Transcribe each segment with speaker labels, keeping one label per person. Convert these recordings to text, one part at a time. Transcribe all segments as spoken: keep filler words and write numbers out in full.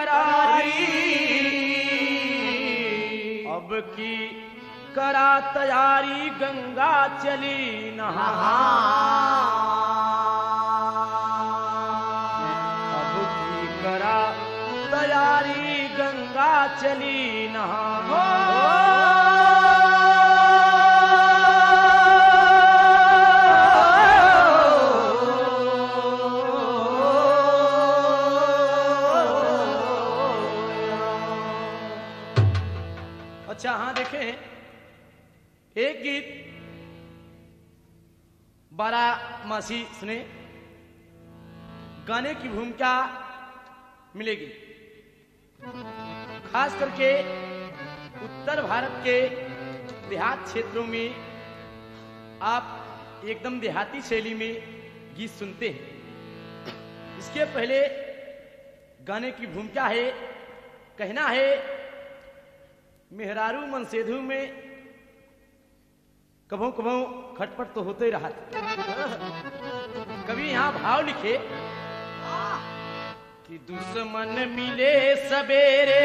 Speaker 1: करारी, अब की करा तैयारी गंगा चली नहा, अब की करा तैयारी गंगा चली नहा। अच्छा हाँ देखें, एक गीत बारामासी सुने, गाने की भूमिका मिलेगी खास करके उत्तर भारत के देहात क्षेत्रों में। आप एकदम देहाती शैली में गीत सुनते हैं। इसके पहले गाने की भूमिका है, कहना है मेहरारू मनसेधु में कभों कभों खटपट तो होते ही रहा। कभी यहां भाव लिखे कि दुश्मन मिले सवेरे,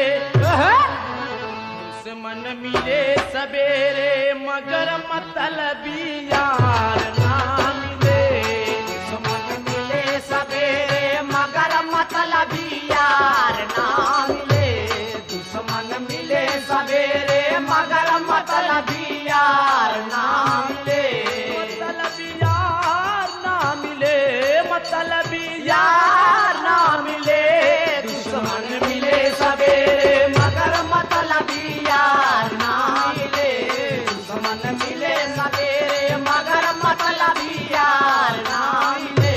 Speaker 1: दुश्मन मिले सवेरे मगर मतलबी यार ना मिले,
Speaker 2: दुश्मन मिले सवेरे मगर मतलबी यार ना मिले, दुश्मन मिले सवेरे मगर मतलबी यार ना मिले,
Speaker 1: मतलबी यार ना मिले, मतलबी
Speaker 2: यार ना मिले, दुश्मन मिले सवेरे मगर मतलबी यार ना मिले, दुश्मन मिले सवेरे मगर मतलबी यार ना मिले,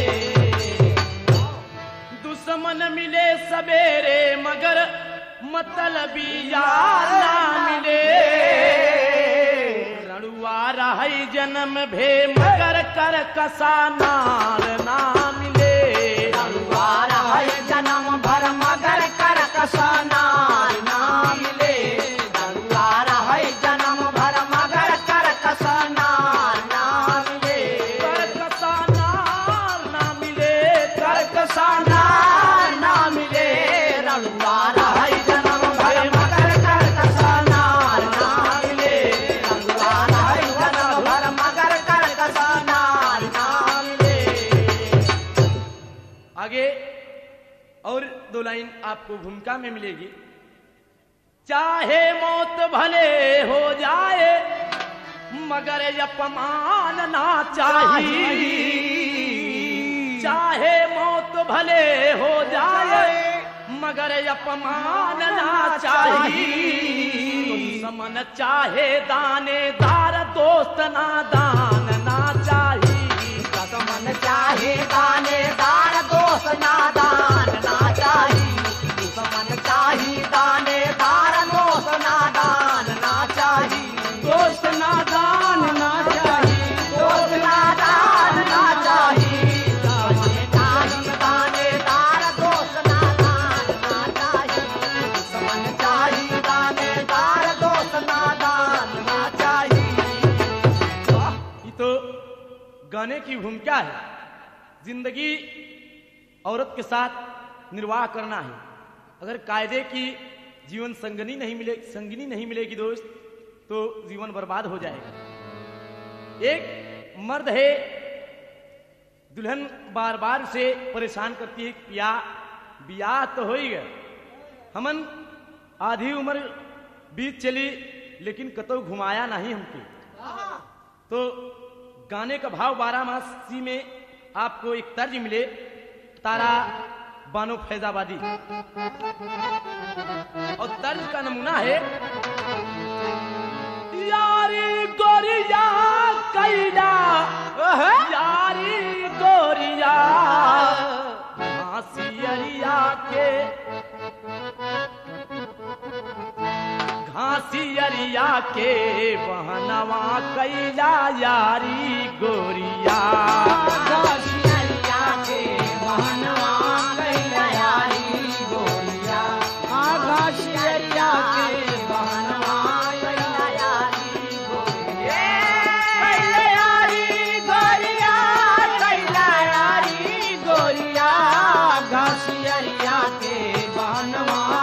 Speaker 1: दुश्मन मिले सवेरे मगर मतलबी यार ना मिले, रणुआ रही जन्म भे मगर कर कसा नाल ना मिले,
Speaker 2: रणुआ रही जन्म भर मगर कर कसा नाल ना मिले, रणुआ रही जन्म भर मगर कर कसा नाल ना मिले,
Speaker 1: कर कसा नाल ना मिले,
Speaker 2: कर कसा नाल ना मिले, रणुआ रही जन्म भर मगर कर कसा नाल ना मिले, रणुआ रही जन्म भर मगर कर कसा नाल ना मिले।
Speaker 1: आगे और दो लाइन आपको भूमिका में मिलेगी। चाहे मौत भले हो जाए मगर अपमान ना चाहिए, चाहे मौत भले हो जाए मगर अपमान ना चाहिए, समन चाहे दानेदार दोस्त ना दान ना चाहिए,
Speaker 2: दुश्मन चाहे दानेदार दोस्त नादान ना चाही, दुश्मन चाही दानेदार दोस्त नादान ना चाही,
Speaker 1: दोस्त नादान ना चाहिए,
Speaker 2: दोस्त नादान ना चाही, दुश्मन चाही दानेदार दोस्त नादान ना चाही, दुश्मन चाही दानेदार दोस्त नादान ना चाही।
Speaker 1: ये तो गाने की भूमिका है। जिंदगी औरत के साथ निर्वाह करना है। अगर कायदे की जीवन संगनी नहीं मिले संगिनी नहीं मिलेगी दोस्त, तो जीवन बर्बाद हो जाएगा। एक मर्द है, दुल्हन बार बार से परेशान करती है, पिया बियाह तो हो ही गया, हमन आधी उम्र बीत चली लेकिन कतो घुमाया नहीं हमके। तो गाने का भाव बारामासी में आपको एक तर्ज मिले, तारा बानो फैजाबादी, और तर्ज का नमूना है यारी गोरिया कैला, यारी गोरिया घासियरिया के, घासियरिया के बहनवा कैला यारी गोरिया,
Speaker 2: घासियरिया के बहनवा कैला यारी गोरिया, घासियरिया के बहनवा कैला यारी गोरिया, कैला यारी गोरिया, कैला यारी गोरिया, घासियरिया के बहनवा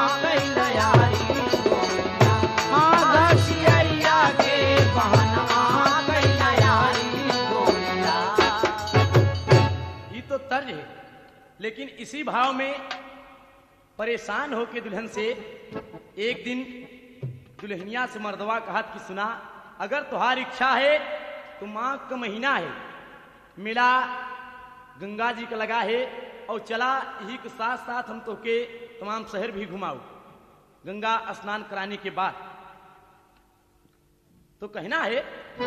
Speaker 1: लेकिन इसी भाव में परेशान होके दुल्हन से एक दिन दुल्हनिया से मर्दवा कहा कि सुना, अगर तुम्हारी इच्छा है तो माघ का महीना है, मेला गंगा जी का लगा है, और चला यही के साथ साथ हम तो के तमाम शहर भी घुमाओ गंगा स्नान कराने के बाद। तो कहना है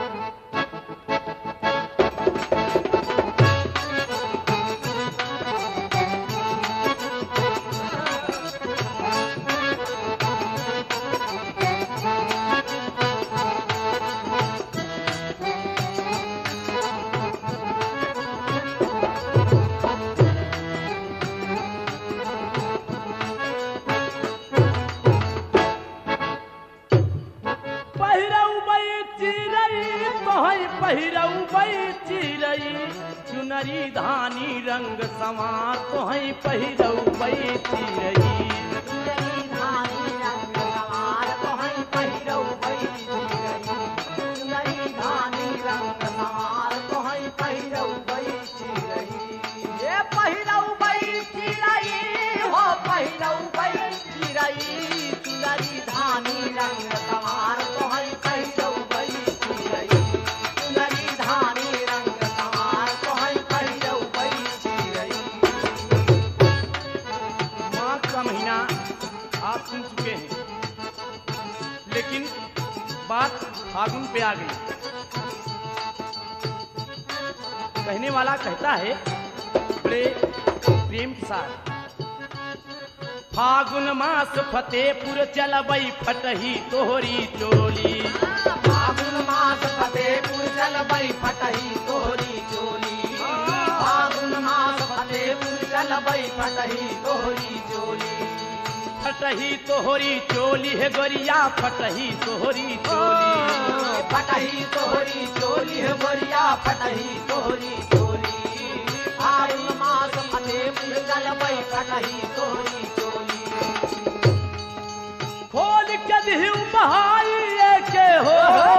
Speaker 1: चुनरी धानी रंग सवार तो है पहिरऊ बैठी रही,
Speaker 2: चुनरी धानी रंग सवार तो है पहिरऊ बैठी रही, चुनरी धानी रंग सवार तो है पहिरऊ बैठी रही। ये पहिरऊ बैठी रही हो पहिरऊ बैठी रही, चुनरी धानी रंग सवार तो है पहिरऊ बैठी रही, चुनरी धानी रंग सवार तो है पहिरऊ बैठी रही।
Speaker 1: माघ का महीना आप सुन चुके हैं, लेकिन बात फागुन पे आ गई। कहने वाला कहता है बड़े प्रेम के साथ, फागुन मास फतेहपुर चलबई फटही तोहरी चोली,
Speaker 2: फागुन मास फतेहपुर चलबई फटही तोहरी चोली, फागुन मास फतेहपुर चलबई फटही तोहरी चोली,
Speaker 1: फटही तोहरी चोली है गोरिया फटही तोहरी चोली,
Speaker 2: फटही तोहरी चोली है गोरिया फटही तोहरी चोली, फागुन मास फतेहपुर चलबई फटही तोहरी चोली।
Speaker 1: खोल के दिहु बहाई के हो,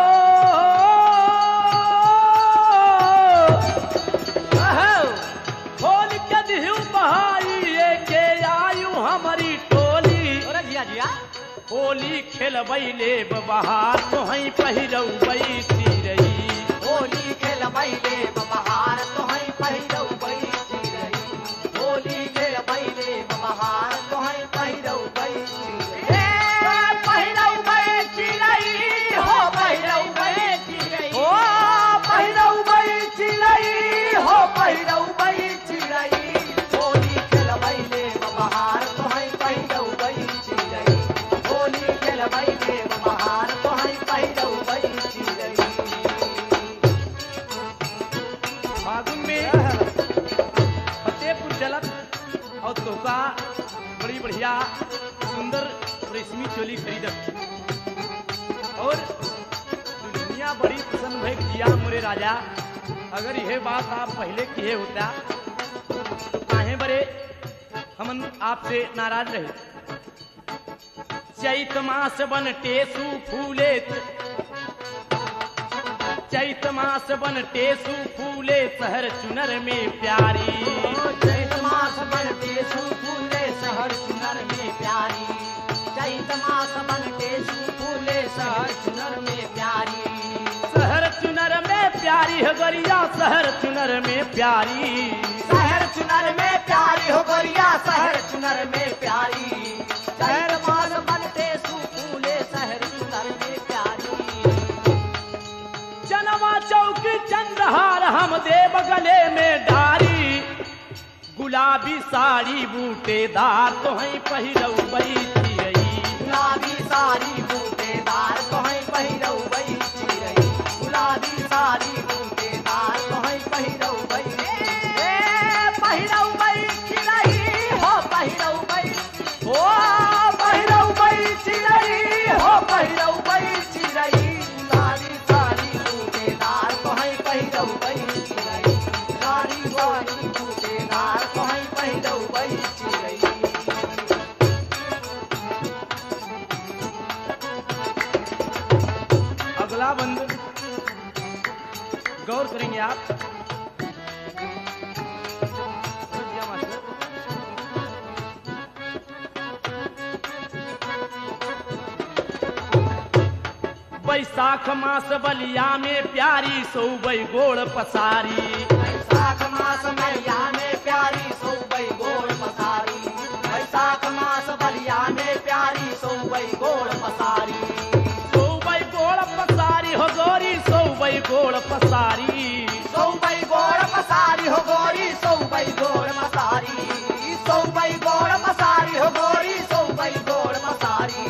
Speaker 1: खोल के दिहु बहाई के आयु हमारी टोली,
Speaker 2: जिया जिया
Speaker 1: होली खेलबई लेब बहार तो है पहिरऊ बैठी रही,
Speaker 2: होली खेलबई लेब बहार तो है पहिरऊ बैठी रही, होली खेलबई लेब बहार तो है पहिरऊ बैठी रही। ए पहिरऊ बैठी रही हो पहिरऊ बैठी रही, हो पहिरऊ बैठी रही हो पहिरऊ बैठी रही, होली खेलबई लेब बहार तो है पहिरऊ बैठी रही, होली खेलबई लेब बहार तो है पहिरऊ बैठी रही।
Speaker 1: फागुन में फतेहपुर चलत और तोहका बड़ी बढ़िया सुंदर रेशमी चोली खरीदत, और दुनिया बड़ी पसंद भई किया मोरे राजा। अगर यह बात आप पहले किए होता तो काहे बरे हमन आपसे नाराज रहे। चैत मास बन टेसु फूले, चैत मास बन टेसु फूले शहर चुनर में प्यारी,
Speaker 2: चैत मास बनते फूले शहर चुनर में प्यारी, चैत मास बनते फूले शहर चुनर में प्यारी,
Speaker 1: शहर चुनर में प्यारी है गोरिया शहर चुनर में प्यारी,
Speaker 2: शहर चुनर में प्यारी हो गोरिया शहर चुनर में प्यारी, चैत मास बनते फूले शहर चुनर में प्यारी।
Speaker 1: जनवा चौकी चंद्रहार हम देव गले में डारी, गुलाबी साड़ी बूटेदार तो है पहिरऊ बैठी रही,
Speaker 2: गुलाबी साड़ी बूटेदार तो है पहिरऊ बैठी रही, गुलाबी साड़ी बूटेदार तो है पहिरऊ बैठी रही, पहिरऊ बैठी रही हो पहिरऊ बैठी, हो पहिरऊ बैठी रही हो पहिरऊ बैठी रही, गुलाबी साड़ी बूटेदार तो है पहिरऊ बैठी रही, गुलाबी साड़ी बूटेदार तो है पहिरऊ बैठी रही।
Speaker 1: अगला बंद गौर करेंगे आप। बैसाख मास बलिया में प्यारी सौबई गोड़ पसारी।
Speaker 2: बैसाख मास बलिया में प्यारी सौबई गोड़ पसारी। बैसाख मास बलिया में प्यारी सौबई गोड़ पसारी।
Speaker 1: सौबई गोड़ पसारी हो गोरी सौबई गोड़ पसारी।
Speaker 2: सौबई गोड़ पसारी हो गोरी सौबई गोड़ पसारी। सौबई गोड़ पसारी हो गोरी सौबई गोड़ पसारी।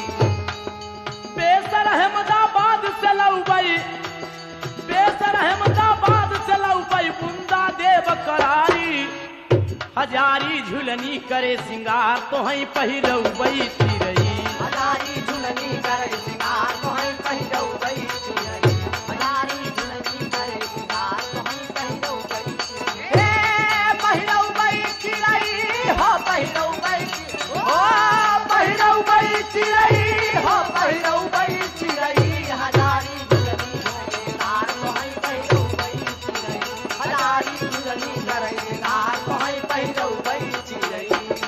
Speaker 1: बेसर अहमदाबाद से लौबई बेसर अहमदाबाद से लौबई बुंदा देव करारी। हजारी झुलनी करे सिंगार तो हई पहिरौबई चिरई।
Speaker 2: हजारी झुलनी करे सिंगार तो हई पहिरौबई चिरई। हजारी झुलनी करे सिंगार तो हई पहिरौबई चिरई। हे पहिरौबई चिरई हो पहिरौबई ओ पहिरौबई चिरई हो पहिरौबई चिरई। हजारी झुलनी करे सिंगार तो हई पहिरौबई चिरई। हजारी झुलनी करे सिंगार तो हई पहिरौबई चिरई।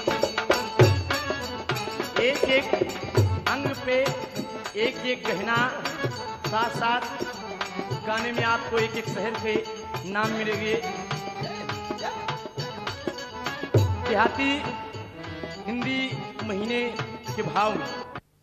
Speaker 1: एक एक अंग पे एक एक गहना, साथ साथ गाने में आपको एक एक शहर के नाम मिलेंगे। देहाती हिंदी महीने के भाव में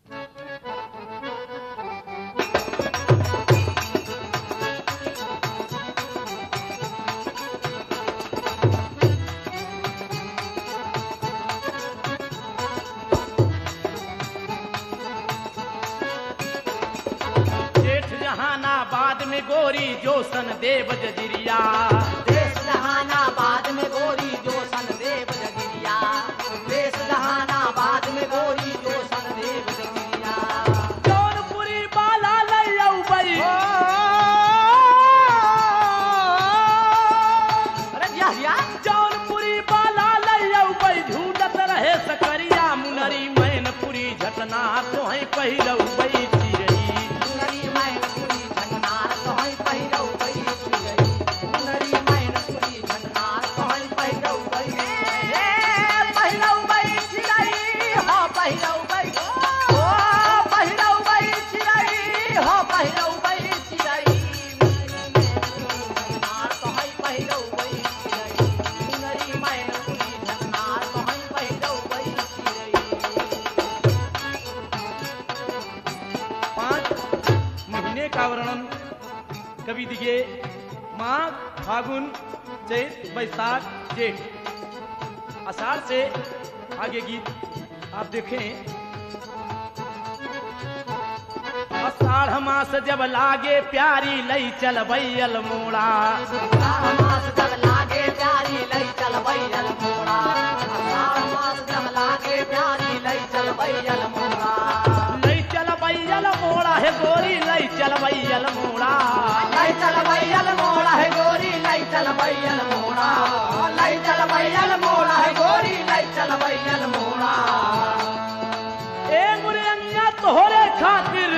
Speaker 1: जहानाबाद में गोरी जोसन देव जजिरिया।
Speaker 2: देश जहानाबाद में गोरी जोसन देव जजिरिया। देश जहानाबाद में गोरी जोसन देव जजिरिया।
Speaker 1: जौनपुरी बाला लौबई
Speaker 2: अरे क्या क्या
Speaker 1: जौनपुरी बाला लौबई झूठत रहे सकरिया। मुनरी मैनपुरी झटना तो है पहिरौबई चिरई।
Speaker 2: मुनरी मैनपुरी झटनार तो हई पहिरौबई चिरई। मुनरी मैनपुरी झटनार तो हई पहिरौबई। हे पहिरौबई चिरई हो पहिरौबई ओ पहिरौबई चिरई हो पहिरौबई चिरई। झटनार तो हई पहिरौबई चिरई। मुनरी मैनपुरी झटनार तो हई पहिरौबई चिरई।
Speaker 1: पांच महीने का वर्णन कवि दिए। माघ फागुन चैत बैसाख जेठ आषाढ़ से आगे गीत आप देखें। आषाढ़ मास जब लागे प्यारी लई चल बैल मोड़ा।
Speaker 2: आषाढ़ मास जब लागे प्यारी लई चल बैल मोड़ा। आषाढ़ मास जब लागे प्यारी लई चल बैल मोड़ा।
Speaker 1: लई चल बैल मोड़ा है गोरी लई चल बैल मोड़ा।
Speaker 2: लई चल बैल मोड़ा है गोरी लई चल बैल मोड़ा। लई चल बैल मोड़ा है गोरी लई चल बैल मोड़ा।
Speaker 1: ए मुरे अंगिया तोहरे खातिर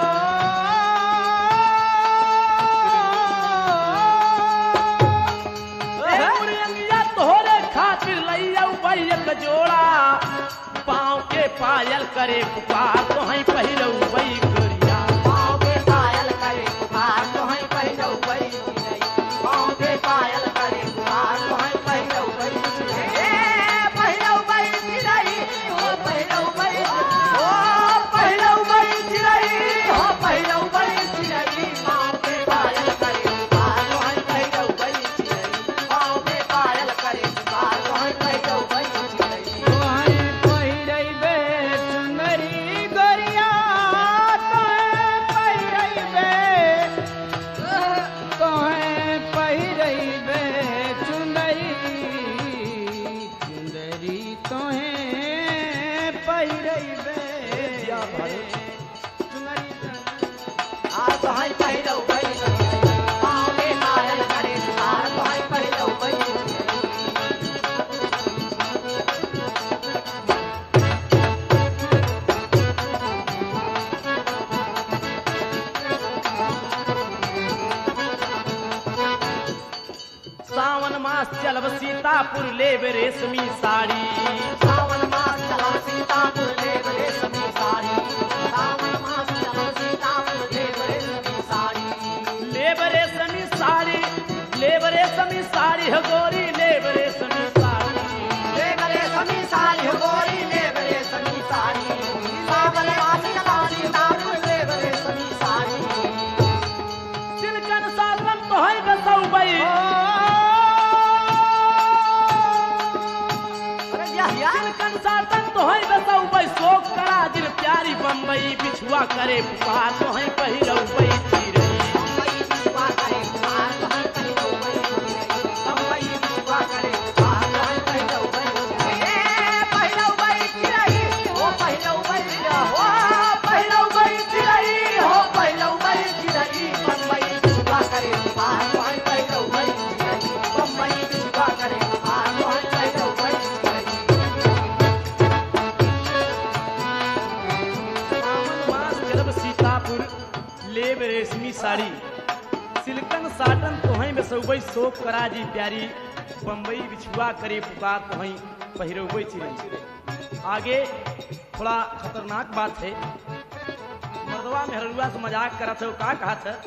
Speaker 1: ए मुरे अंगिया तोहरे खातिर लइया बैल जोड़ा। पाँव के पायल करे पुकार तो है पहिरौबई गोरिया।
Speaker 2: पाँव के पायल करे पुकार तो हई पहिरौबई चिरई। पाँव के पायल करे पुकार तो हई पहिरौबई चिरई। हे पहिरौबई चिरई हो पहिरौबई ओ पहिरौबई चिरई हो पहिरौबई चिरई। पाँव के पायल करे पुकार तो हई पहिरौबई चिरई। पाँव के पायल करे पुकार तो हई पहिरौबई चिरई।
Speaker 1: सावन मास चलब सीतापुर लेब रेशमी साड़ी।
Speaker 2: सावन मास चलब सीतापुर लेब रेशमी साड़ी। सावन मास चलब सीतापुर लेब
Speaker 1: करे पुकार तो है पहिरऊ बई चिरई
Speaker 2: बम्बई बिछुआ करे पुकार तो है पहिरऊ बई चिरई बम्बई बिछुआ करे पुकार तो है पहिरऊ बई चिरई ए पहिरऊ बई चिरई हो पहिरऊ बई हो पहिरऊ बई चिरई हो पहिरऊ बई चिरई बम्बई बिछुआ करे पुकार तो है पहिरऊ बई चिरई बम्बई बिछुआ करे पुकार तो है पहिरऊ बई चिरई
Speaker 1: सावन मास गर्भ सीतापुर लेब रेशमी साड़ी सिल्कन साटन तोहई में सौबई शोक कराजी प्यारी बम्बई बिछुआ करे पुकार तोहई पहिरौबई चिरई। आगे थोड़ा खतरनाक बात है। मर्दवा मेहरुआ से मजाक करा था, का कहा था?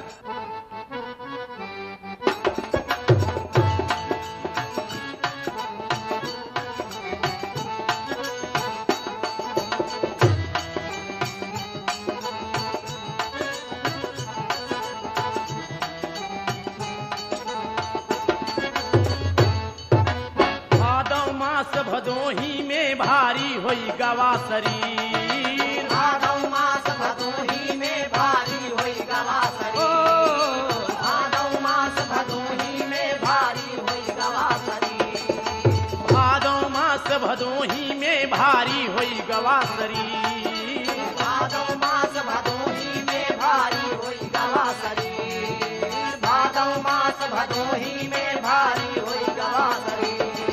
Speaker 1: भदोही में भारी होई गवा शरीर
Speaker 2: भादौ मास भदोही में भारी होई गवा शरीर भादौ मास भदोही में भारी होई गवा शरीर
Speaker 1: भादौ मास भदोही में भारी होई गवा शरीर
Speaker 2: भादौ मास भदोही में भारी होई गवा शरीर भादौ मास भदोही में भारी होई गवा शरीर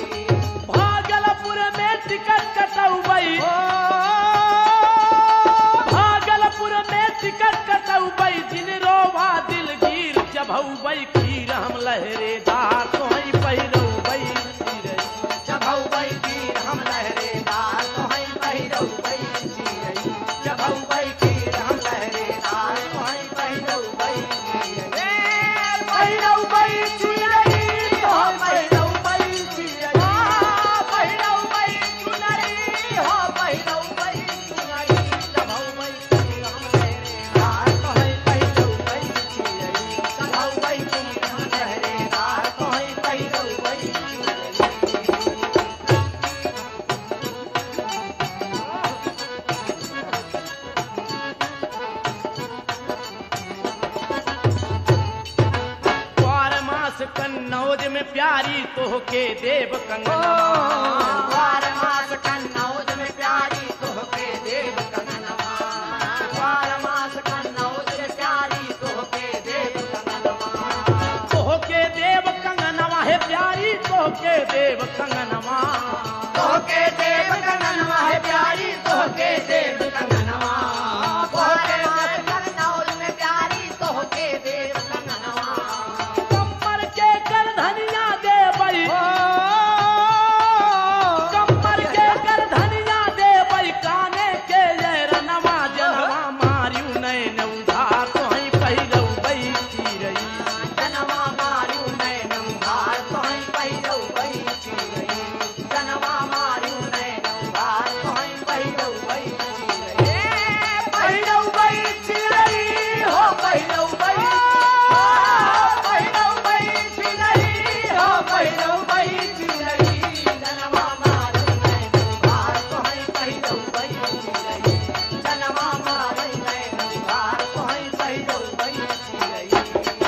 Speaker 1: टिकट कटौबई भागलपुर में टिकट कटौबई जिन रोवा दिलगीर जभौबई खीर हम लहरेदार तोहई पहिरौबई चिरई
Speaker 2: जभौबई खीर हम लहरेदार तोहई पहिरौबई चिरई जभौबई खीर हम लहरेदार तोहई पहिरौबई चिरई ए पहिरौबई चिरई तोहई पहिरौबई चिरई
Speaker 1: कन्नौज में प्यारी तोहके देव कंगना
Speaker 2: वार मास कन्नौज में प्यारी तोहके देव कंगनवा वार मास कन्नौज में प्यारी तोहके देव कंगनवा
Speaker 1: तोहके देव कंगनवा है प्यारी तोहके देव कंगनवा
Speaker 2: तोहके देव कंगनवा है प्यारी तोहके देव कंगनवा वार मास कन्नौज में प्यारी तोहके देव कंगनवा
Speaker 1: धनिया दे बई कमर के कर धनिया दे बई काने के रनवा जनवा मारियू नैन उधार तोहई पहिरौबई चिरई
Speaker 2: जनवा मारियू नैन उधार तोहई पहिरौबई चिरई जनवा मारियू नैन उधार तोहई पहिरौबई चिरई ए पहिरौबई चिरई हो पहिरौबई पहिरौबई चिरई जनवा मारियू नैन उधार तोहई पहिरौबई चिरई जनवा मारियू नैन उधार तोहई पहिरौबई चिरई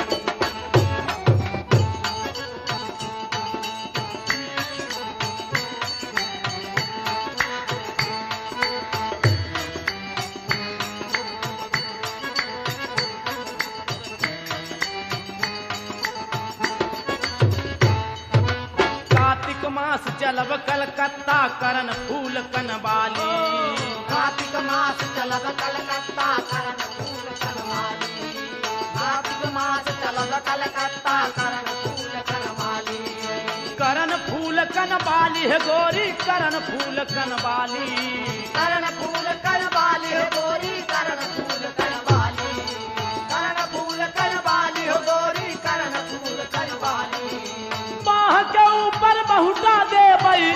Speaker 1: कार्तिक मास चलब कलकत्ता करन फूल कनबाली
Speaker 2: कार्तिक मास चलब कलकत्ता करन फूल कनवाली कार्तिक मास चलब कलकत्ता करन फूल कनवाली
Speaker 1: करन फूल कनबाली है गोरी करन फूल कनबाली
Speaker 2: करन फूल कनवाली हो गोरी करन फूल कनवाली करन फूल कनवाली हो गोरी करन फूल कनवाली
Speaker 1: बाह के ऊपर बहुटा दे बई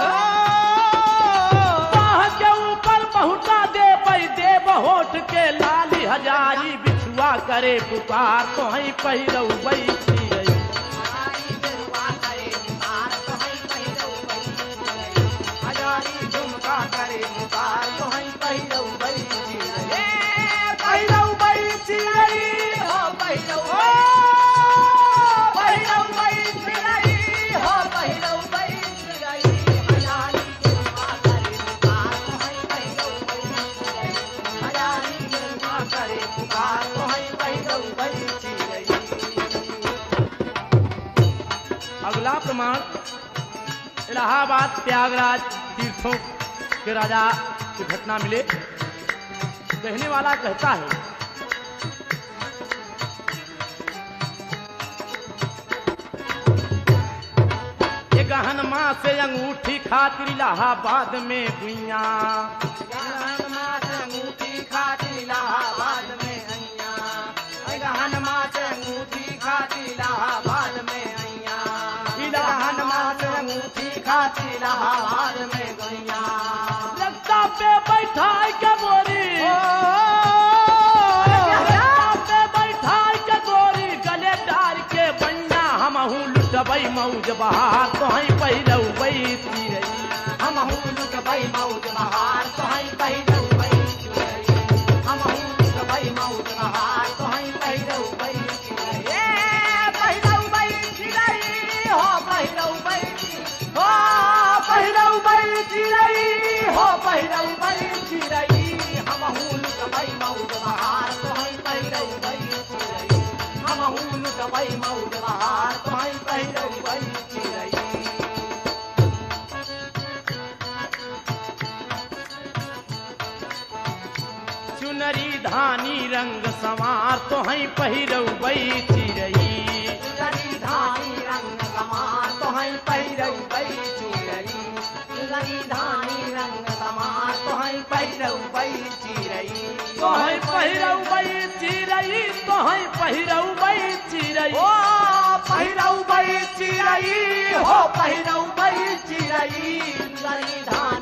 Speaker 1: बाह के ऊपर बहुटा दे बई देव होठ के लाली हजारी बिछुआ करे पुकार तोहई पहिरौबई चिरई
Speaker 2: हजारी बिछुआ करे पुकार तोहई पहिरौबई चिरई हजारी झुमका करे पुकार तोहई पहिरौबई चिरई
Speaker 1: वर्तमान इलाहाबाद प्रयागराज तीर्थों के राजा की घटना मिले। कहने वाला कहता है गहन माँ से अंगूठी खातिर इलाहाबाद में गुइया,
Speaker 2: गहन माँ से अंगूठी खातिर इलाहाबाद में गैया, गहन माँ से अंगूठी खातिर इलाहाबाद में गैया, गहन माँ से अंगूठी खातिर इलाहाबाद में गैया।
Speaker 1: रस्ता पे बैठा के बोरी, रस्ता पे बैठा के गोरी गले डाल के बन्ना हमहू लुटबई मौज बहार तोहई पहिरौबई चिरई,
Speaker 2: हमहू लुटबई मौज बहार तोहई पहिरौबई चिरई, हमहू लुटबई मौज बहार तोहई पहिरौबई चिरई। ए पहिरौबई चिरई हो पहिरौबई, हो पहिरौबई चिरई, हो पहिरौबई चिरई, हमहू लुटबई मौज बहार तोहई पहिरौबई चिरई, हमहू लुटबई मौज बहार तोहई पहिरौबई चिरई।
Speaker 1: चुनरी धानी रंग संवार तोहई पहिरौबई चिरई,
Speaker 2: चुनरी धानी रंग समार तोहई पहिरौबई चिरई, चुनरी धानी रंग समार तोहई पहिरौबई चिरई,
Speaker 1: तोहई पहिरौबई चिरई, तोहई पहिरौबई चिरई,
Speaker 2: ओ पहिरौबई चिरई, हो पहिरौबई चिरई, चुनरी धानी